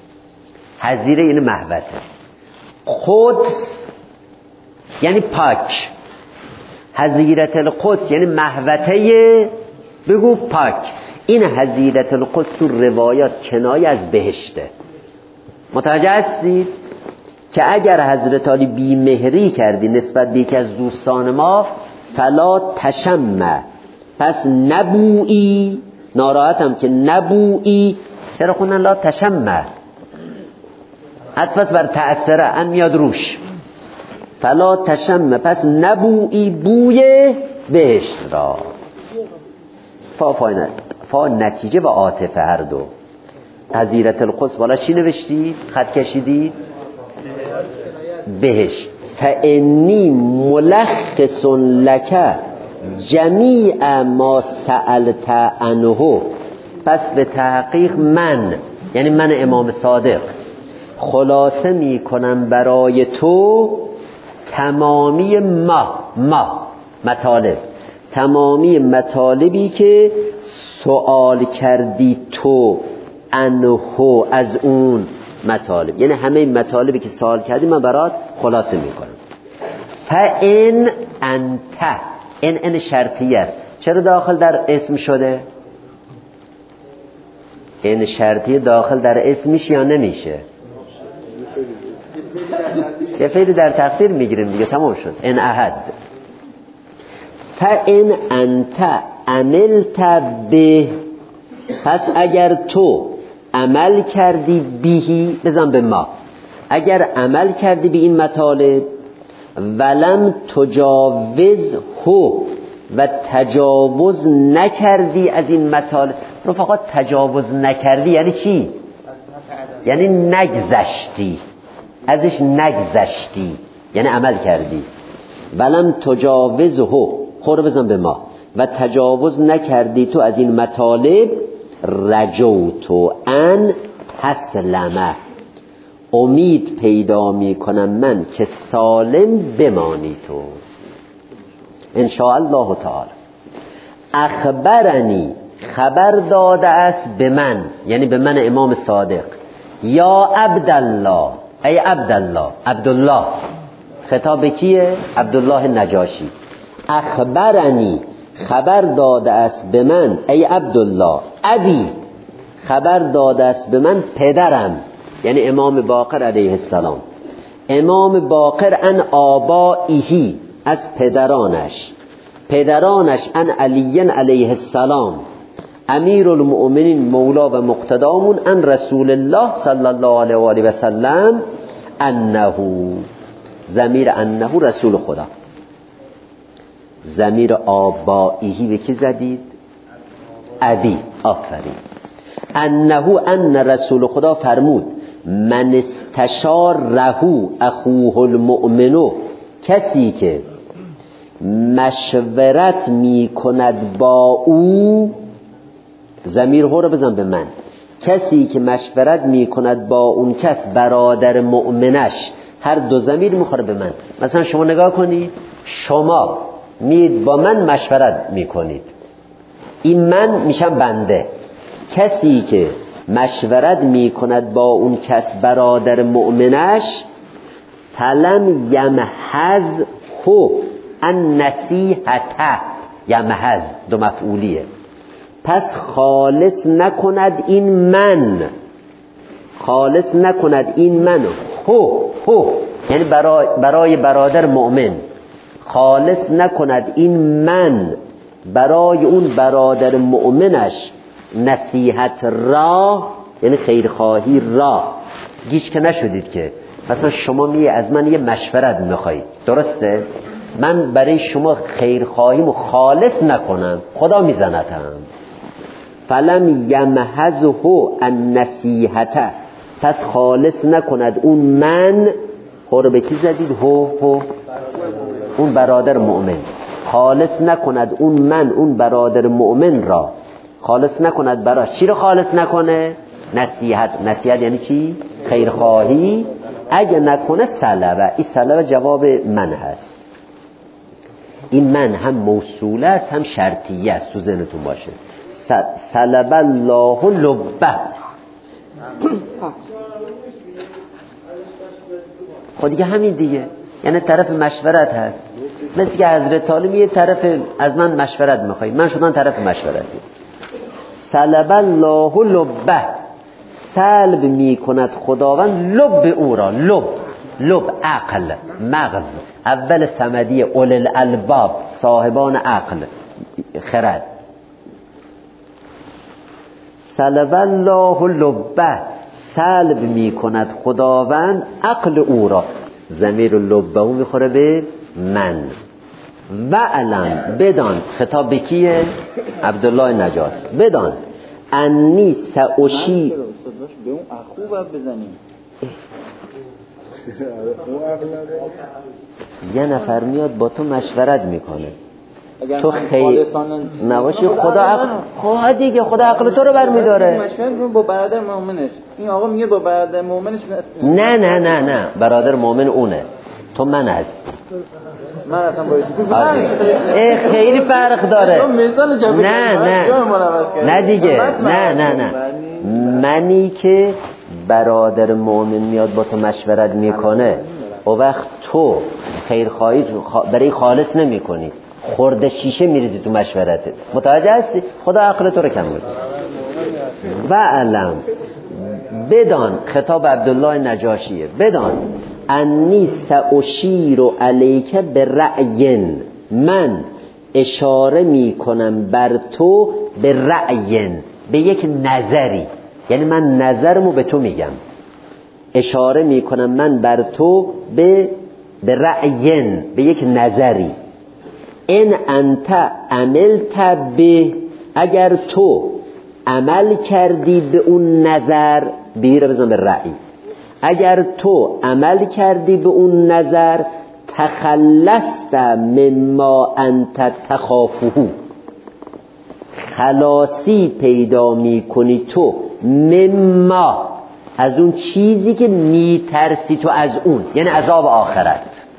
حظیره یعنی محوطه، قدس یعنی پاک، حظیرت القدس یعنی محوطه بگو پاک. این حظیرت القدس تو روایات کنایه از بهشته. متوجه هستید که اگر حضرت علی بیمهری کردی نسبت به یکی از دوستان ما، فلا تشمع، پس نبویی، ناراحتم که نبویی. چرا خوندن لا تشمع؟ حتفت بر تأثره ان میاد روش. فلا تشمع، پس نبویی بوی بهشت را. فا نتیجه و عاطفه هر دو. حضیرت القدس بالا چی نوشتید؟ خط کشیدید؟ بهشت. فانی ملخص لک جمیع ما سألت عنه، پس به تحقیق من، یعنی من امام صادق، خلاصه می کنم برای تو تمامی مطالب، تمامی مطالبی که سوال کردی تو عنه، از اون مطالب، یعنی همه مطالبی که سوال کردی من برات خلاصه میکنم. فان انت، این شرطیه است. چرا داخل در اسم شده؟ این شرطیه داخل در اسم میشه یا نمیشه؟ یه فعل در تقدیر میگیریم دیگه، تمام شد. ان احد. فان انت عملت به، پس اگر تو عمل کردی بهی، بزن به ما، اگر عمل کردی به این مطالب، ولم تجاوز هو، و تجاوز نکردی از این مطالب. رفقا تجاوز نکردی یعنی چی؟ یعنی نگذشتی ازش، نگذشتی یعنی عمل کردی. ولم تجاوز هو، خور بزن به ما، و تجاوز نکردی تو از این مطالب، رجوتو ان تسلمه، امید پیدا می کنم من که سالم بمانی تو ان شاء الله تعالی. اخبرنی، خبر داده است به من، یعنی به من امام صادق، یا عبدالله، ای عبدالله، عبدالله خطاب به کیه؟ عبدالله نجاشی. اخبرنی، خبر داده است به من، ای عبدالله، ابی، خبر داده است به من پدرم، یعنی امام باقر علیه السلام، امام باقر ان آبائیهی، از پدرانش، پدرانش ان علی علیه السلام، امیر المؤمنین مولا و مقتدامون، ان رسول الله صلی الله علیه و آله و سلم، انه، ضمیر انه رسول خدا. ضمیر آبائیهی به کی زدید؟ ابی، آفرین. انه، ان رسول خدا فرمود، من استشار رهو اخوه المؤمنو، کسی که مشورت می کند با او، ضمیر هو رو بزن به من، کسی که مشورت می کند با اون کس، برادر مؤمنش، هر دو ضمیر میخوره به من. مثلا شما نگاه کنید، شما میید با من مشورت میکنید، این من میشم بنده، کسی که مشورت میکند با اون کس برادر مؤمنش، فلم یمحض هو ان نصیحته، یمحض دو مفعولیه، پس خالص نکند این من، خالص نکند این من، هو یعنی برای برادر مؤمن، خالص نکند این من برای اون برادر مؤمنش، نصیحت را، یعنی خیرخواهی را. گیج که نشدید که مثلا شما از من یه مشورت میخواید، درسته؟ من برای شما خیرخواهیمو خالص نکنم، خدا میزنتم. فلم یمحضه النصیحته، پس خالص نکند اون من، خو رو به کی زدید؟ هو اون برادر مؤمن، خالص نکند اون من، اون برادر مؤمن را خالص نکند. برای چی رو خالص نکنه؟ نصیحت یعنی چی؟ خیرخواهی. اگه نکنه سلبه، این سلبه جواب من هست. این من هم موصوله است هم شرطیه است، تو ذهنتون باشه. سلب الله لبه. خب دیگه همین دیگه، یعنی طرف مشورت هست. مثل که حضرت طالب یه طرف از من مشورت میخوای، من شدم طرف مشورتی. سلب الله لبه، سلب میکند خداوند لب او را. لب عقل، مغز، اول صمدی اول الالباب، صاحبان عقل خرد. سلب الله لبه، سلب میکند خداوند عقل او را. ضمیر لبه او میخوره به من. و علم، بدان، خطاب به کیه؟ عبدالله نجاش. بدان انی ساشی
به اون اخو باید بزنیم.
یه نفر میاد با تو مشورت میکنه، تو خیلی نباشی، خدا عقل، خب دیگه خدا عقل تو رو برمیداره.
مشورت با برادر مؤمنش، این آقا میگه با برادر مؤمنش.
نه برادر مؤمن اونه، تو من هستی.
من اصلا باید
خیلی فرق داره. نه دیگه، نه منی که برادر مؤمن میاد با تو مشورت میکنه، و وقت تو خیرخواهی برای خالص نمی کنی، خورده شیشه میریزی تو مشورته، متوجه هستی؟ خدا عقل تو رو کم میکنه. و علم، بدان، خطاب عبدالله نجاشیه، بدان انی ساشیر علیک برأی، من اشاره میکنم بر تو به رأی، به یک نظری، یعنی من نظرمو به تو میگم، اشاره میکنم من بر تو به رأی، به یک نظری. ان انت عملت به، اگر تو عمل کردی به اون نظر، به رو بزن به رأی، اگر تو عمل کردی به اون نظر، تخلصت مما انت تخافه، خلاصی پیدا میکنی تو، مما، از اون چیزی که میترسی تو از اون، یعنی عذاب آخرت.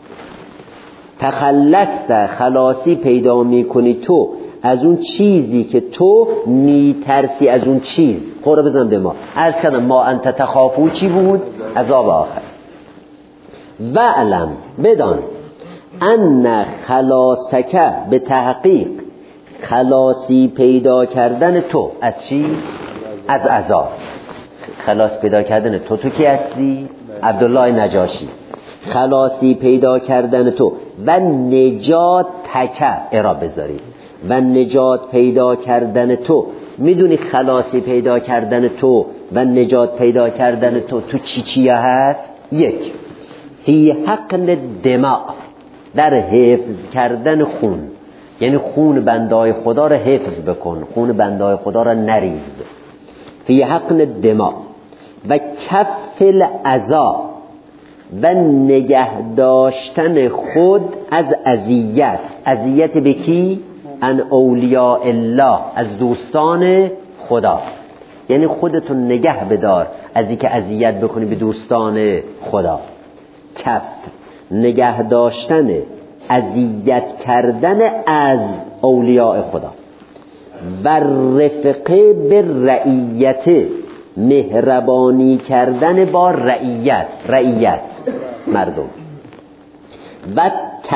تخلصت، خلاصی پیدا میکنی تو از اون چیزی که تو میترسی از اون چیز. خورا بزن به ما عرض کردم ما انت تخافو چی بود؟ عذاب آخر. و علم، بدان ان خلاصک، به تحقیق خلاصی پیدا کردن تو از چی؟ از عذاب. خلاص پیدا کردن تو کی هستی؟ عبدالله نجاشی. خلاصی پیدا کردن تو و نجات تک ارا بذارید، و نجات پیدا کردن تو. میدونی خلاصی پیدا کردن تو و نجات پیدا کردن تو چیه هست؟ یک، فی حقن دماء، در حفظ کردن خون، یعنی خون بندای خدا را حفظ بکن، خون بندای خدا را نریز. فی حقن دماء و کف الاذی، و نگه داشتن خود از اذیت. اذیت به کی؟ ان اولیاء الله، از دوستان خدا. یعنی خودتون نگه بدار از اینکه اذیت بکنی به دوستان خدا. کف، نگه داشتن، اذیت کردن از اولیاء خدا. و رفقه به رعیت، مهربانی کردن با رعیت مردم. و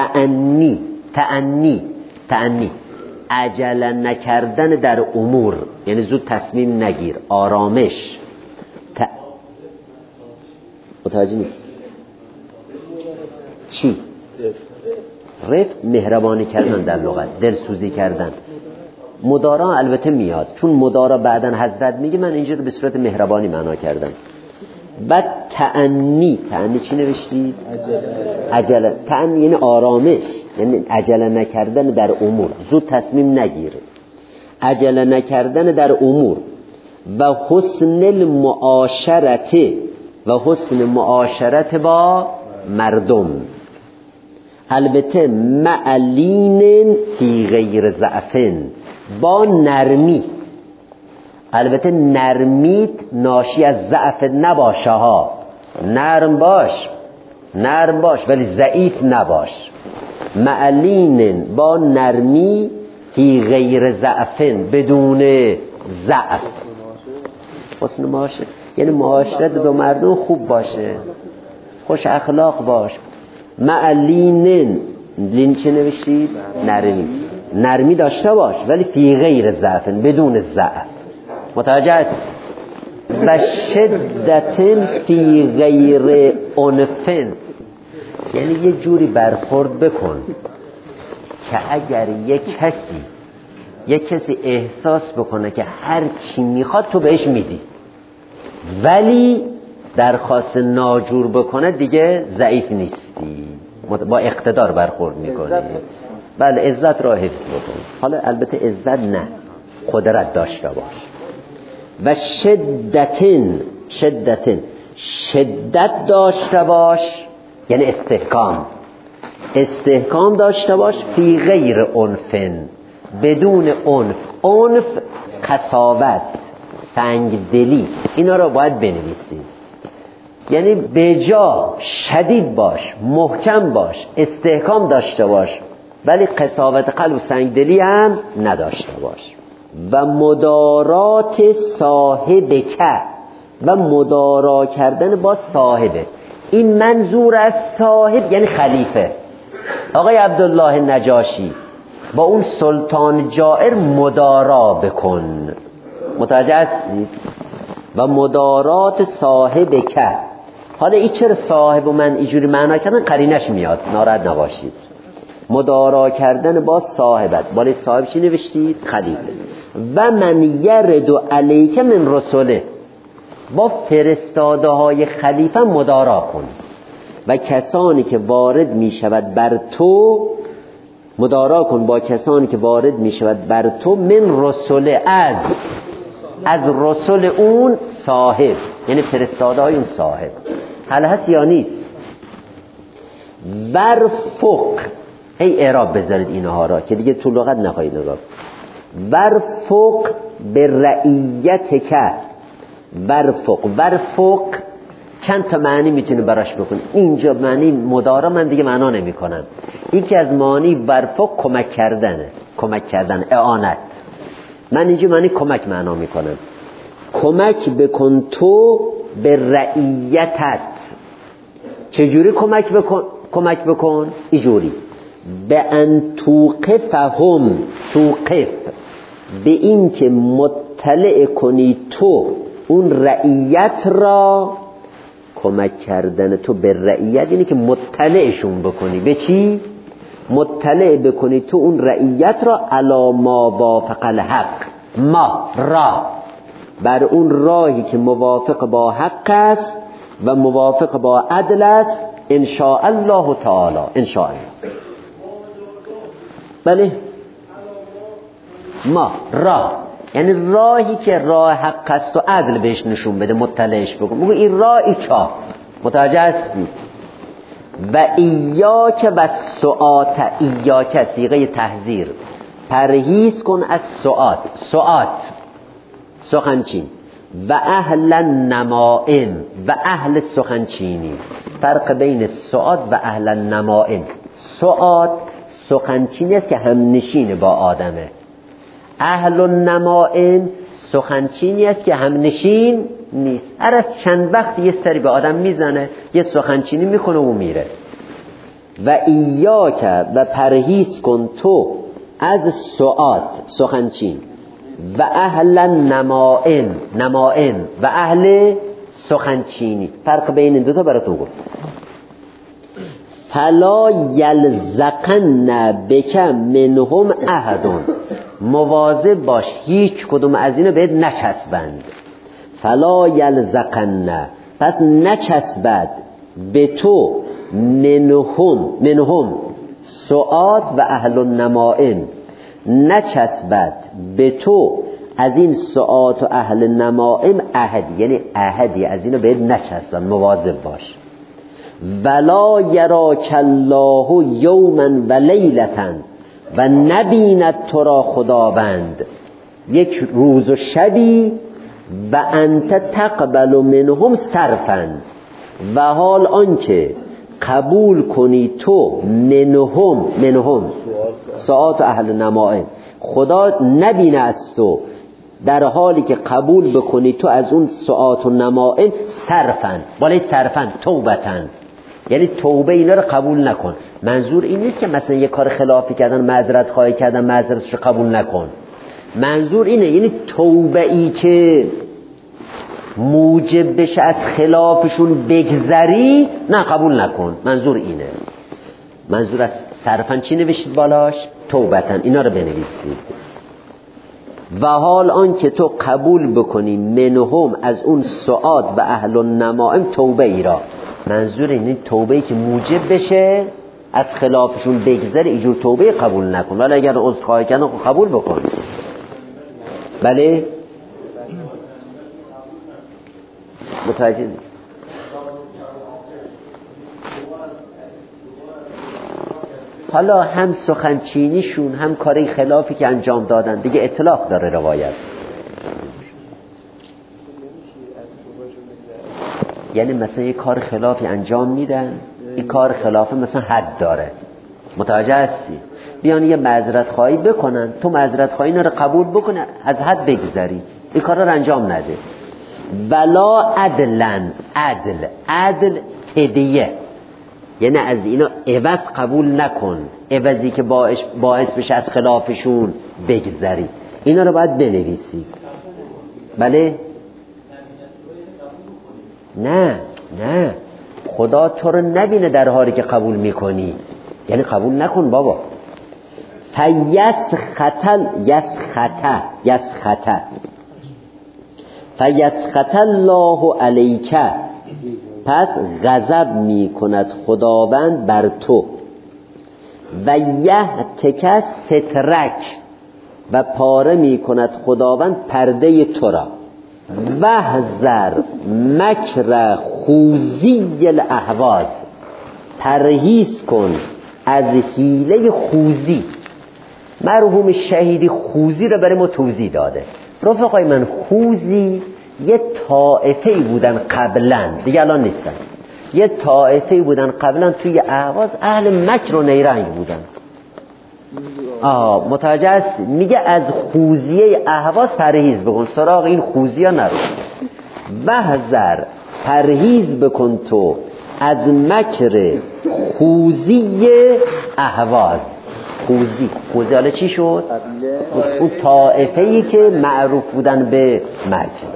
تأنی عجله نکردن در امور، یعنی زود تصمیم نگیر، آرامش. متوجه نیست چی؟ رفق، مهربانی کردن در لغت، دلسوزی کردن. مدارا البته میاد، چون مدارا بعدن حضرت میگه من اینجا رو به صورت مهربانی معنا کردم. بعد تأنی چی نوشتی؟ عجله. تأنی یعنی آرامش، یعنی عجله نکردن در امور، زود تصمیم نگیر، عجله نکردن در امور. و حسن المعاشرت، و حسن معاشرت با مردم. البته معلین فی غیر ضعفن، با نرمی. البته نرمیت ناشی از ضعف نباشه ها، نرم باش ولی ضعیف نباش. معلین، با نرمی، فی غیر ضعفن، بدون ضعف. حسن معاشرت یعنی معاشرت با مردم خوب باشه، خوش اخلاق باش. معلینن، لین چه نوشتید؟ نرمی داشته باش، ولی فی غیر ضعف، بدون ضعف. متوجه است؟ و شدت فی غیر عنفن، یعنی یه جوری برخورد بکن که اگر یه کسی احساس بکنه که هر چی میخواد تو بهش میدی، ولی درخواست ناجور بکنه دیگه ضعیف نیستی، با اقتدار برخورد میکنی. بله عزت را حفظ بکن. حالا البته عزت نه، قدرت داشته باش. و شدت داشته باش، یعنی استحکام داشته باش. فی غیر عنفن، بدون عنف قساوت، سنگدلی، اینا رو باید بنویسید. یعنی به جا شدید باش، محکم باش، استحکام داشته باش، ولی قساوت قلب و سنگدلی هم نداشته باش. و مدارات صاحبک، و مدارا کردن با صاحبه. این منظور از صاحب یعنی خلیفه. آقای عبدالله نجاشی با اون سلطان جائر مدارا بکن. متوجه هستید؟ و مدارات صاحبک. حالا این چرا صاحب و من اینجوری معنا کردن قرینش میاد، ناراحت نباشید. مدارا کردن با صاحبت، بالای صاحب چی نوشتید؟ خلیفه. و من یرد علیک من رسوله، با فرستاده های خلیفه مدارا کن. و کسانی که وارد می شود بر تو، مدارا کن با کسانی که وارد می شود بر تو من رسوله، از رسول اون صاحب، یعنی فرستاده های اون صاحب. حل هست یا نیست؟ ورفق، ای اعراب بذارید اینها را که دیگه تو لغت نخواهید نگاه. ورفق به رعیتک. ورفق چند تا معنی میتونه براش بکنه. اینجا معنی مدارا من دیگه معنا نمی کنم. یکی از معانی ورفق کمک کردن، اعانت. من اینجا معنی کمک معنا میکنم. کمک بکن تو به رعیتت. چجوری کمک بکن؟ اینجوری به ان توقفهم، توقف، به این که مطلع کنی تو اون رعیت را. کمک کردن تو به رعیت یعنی که مطلعشون بکنی. به چی؟ مطلع بکنی تو اون رعیت را علی ما وافق الحق، ما را، بر اون راهی که موافق با حق است و موافق با عدل است، ان شاء الله تعالی، ان شاء الله. بله، ما را یعنی راهی که راه حق است و عدل بهش نشون بده، مطلعش بکن. بگو این راهی چا. متوجه هستی؟ و ایاک و سعات، ایاک صیغه تحذیر، پرهیز کن از سعات سخنچین. و اهل النمائم، و اهل سخنچینی. فرق بین سعات و اهل النمائم. سعات سخنچینی است که هم نشین با آدمه. اهل النمائم سخنچینی است که هم نشین نیست. هر از چند وقت یه سری به آدم میزنه، یه سخنچینی میکنه و میره. و ایاک، و پرهیز کن تو از سعات سخنچین. و اهل النمائم، و اهل سخنچینی. فرق بین این دوتا براتون گفت. فلا یلزقن بک منهم احد، مواظب باش هیچ کدوم از اینو بهت نچسبند. فلا یلزقن، پس نچسبد به تو منهم سعات و اهل النمائم، نچسبد به تو از این سعات و اهل نمائم احد، یعنی احدی از اینو بهت نچسبند، مواظب باش. ولا یراک الله یوما و لیلتا، و نبیند تو را خداوند یک روز و شبی. و انت تقبل منهم صرفا، و حال آنکه قبول کنی تو منهم ساعات اهل نمائم، خدا نبینه از تو، در حالی که قبول بکنی تو از اون ساعات و نمائم صرفا، بالای صرفا توبتن، یعنی توبه اینا رو قبول نکن. منظور این نیست که مثلا یه کار خلافی کردن معذرت خواهی کردن معذرتش رو قبول نکن. منظور اینه یعنی توبه ای که موجب بشه از خلافشون بگذری نه قبول نکن. منظور اینه. منظور از صرفاً چی نوشید بالاش؟ توبتن. اینا رو بنویسید. و حال آن که تو قبول بکنی منهم از اون سعاد و اهل النمائم توبه ای را. منظور اینه توبه ای که موجب بشه از خلافشون بگذری اینجور توبه قبول نکن. ولی اگر عذرخواهی کردن قبول بکن. بله متوجه. حالا هم سخنچینیشون هم کاری خلافی که انجام دادن دیگه اطلاق داره روایت. یعنی مثلا یه کار خلافی انجام میدن، این کار خلافه مثلا حد داره، متوجه هستی؟ بیان یه معذرت خواهی بکنن، تو معذرت خواهی رو قبول بکنه از حد بگذری، این کار رو انجام نده. ولا عدلن، عدل هدیه، یعنی از اینا عوض قبول نکن، عوضی که باعث بشه از خلافشون بگذری. اینا رو باید بنویسی. بله؟ نه خدا تو رو نبینه در حالی که قبول میکنی، یعنی قبول نکن بابا. فیسخط الله علیک، پس غضب میکند خداوند بر تو. و یهتک سترک، و پاره میکند خداوند پرده تو را. وحذر مکر خوزی الاهواز، پرهیز کن از حیله خوزی. مرحوم شهیدی خوزی رو برای ما توضیح داده. رفقای من خوزی یه طائفه‌ای بودن قبلا، دیگه الان نیستن. یه طائفه‌ای بودن قبلا توی اهواز، اهل مکر و نیرنگ بودن. متوجه است؟ میگه از خوزیه اهواز پرهیز بکن، سراغ این خوزیه نرو. وحذر، پرهیز بکن تو از مکر خوزیه اهواز. خوزی حالا چی شد؟ اون طائفه‌ای که معروف بودن به مکر.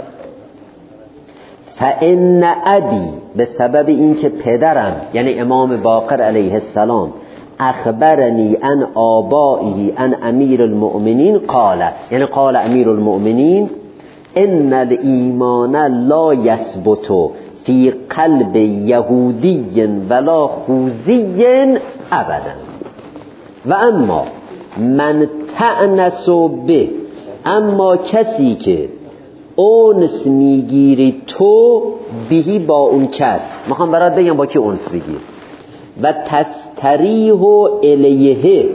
فإن ابی، به سبب این که پدرم یعنی امام باقر علیه السلام اخبرنی ان آبائه ان امیر المؤمنین قال، یعنی قال امیر المؤمنین ان الایمان لا یثبت فی قلب یهودی ولا خوزی ابدا. و اما من تأنس به، اما کسی که اونس میگیری تو بهی با اون کس، میخوام برات بگم با کی اونس بگیر. و تستریح الیه،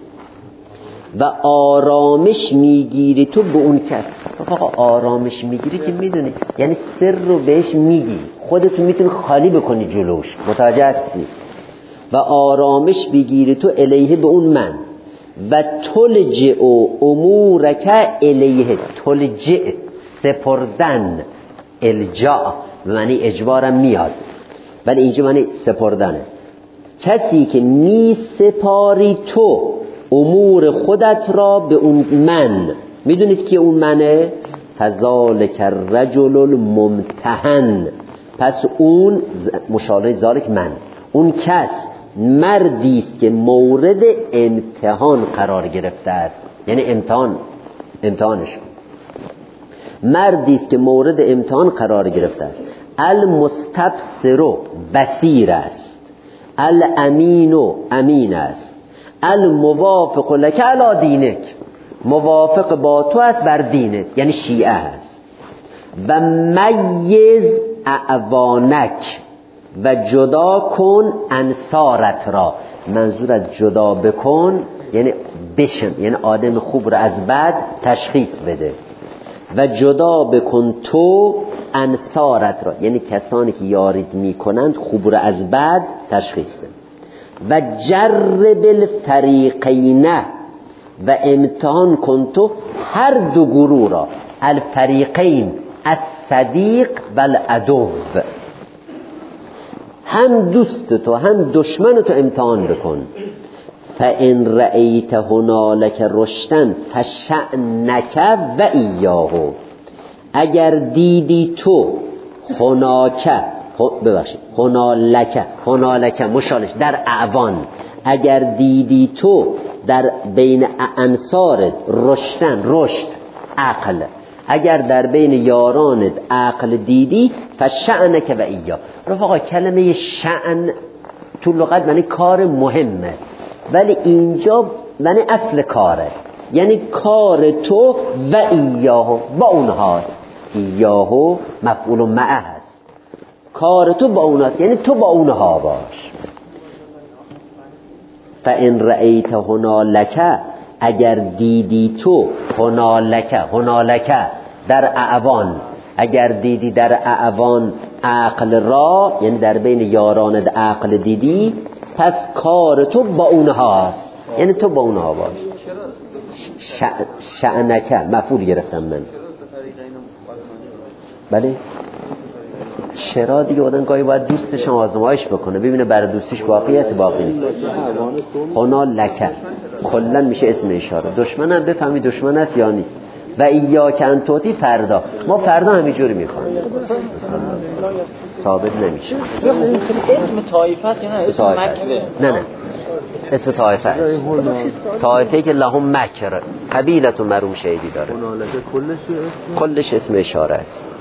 و آرامش میگیری تو به اون کس. فقط آرامش میگیری که میدونی یعنی سر رو بهش میگی، خودتو میتونی خالی بکنی جلوش، متوجه هستی؟ و آرامش بگیری تو الیه به اون من. و تلجع امورک الیه، تلجع سپردن، الجاء معنی اجبارم میاد ولی اینجا معنی سپردنه. کسی که می سپاری تو امور خودت را به اون من، میدونید که اون منه؟ فذالک الرجل الممتحن، پس اون مشابه ذالک من، اون کس مردی است که مورد امتحان قرار گرفته است، یعنی امتحانش مردی است که مورد امتحان قرار گرفته است. المستبصر بصیر است، الامین امین است، الموافق لک علی دینک موافق با تو است بر دینت، یعنی شیعه است. و میز اعوانک، و جدا کن انصارت را. منظور از جدا بکن یعنی بشن، یعنی آدم خوب را از بد تشخیص بده. و جدا بکن تو انصارت را، یعنی کسانی که یاریت میکنند خوب را از بد تشخیص بده. و جرب الفریقین، و امتحان کن تو هر دو گروه را. الفریقین الصدیق و العدو، هم دوست تو هم دشمن تو امتحان بکن. فَإِنْ رَأَيْتَ هُنَالَكَ رُشْدًا فَشَأْنَكَ وَإِيَّاهُ. اگر دیدی تو هنالک مشالش در اعوان، اگر دیدی تو در بین انصارت رشدن، رشد عقل، اگر در بین یارانت عقل دیدی، فشأنک و ایاه. رفقا کلمه شأن تو لغت معنی کار مهمه، ولی اینجا معنی اصل کاره، یعنی کار تو و ایاه، با اونهاست. ایاه مفعول معه هست، کار تو با اونهاست، یعنی تو با اونها باش. فَإِنْ رَأَيْتَ هُنَالَكَ، اگر دیدی تو هنالک در اعوان، اگر دیدی در اعوان عقل را، یعنی در بین یاران عقل دیدی، پس کار تو با اونهاست، یعنی تو با اونها باش. شأنک مفعول گرفتم من. بله چرا دیگه آدم گاهی باید دوستش آزمایش بکنه ببینه برای دوستش باقی است باقی نیست. هنالک کلا میشه اسم اشاره. دشمنم بفهمی دشمن است یا نیست. و ایاک ان تعطی فردا، ما فردا همینجوری میخوایم ثابت نمیشه.
اسم طایفت یا نه اسم مکه؟
نه اسم طایفه است. طایفه که لهم مکر قبیلت و مروم شهیدی داره، کلش اسم اشاره است.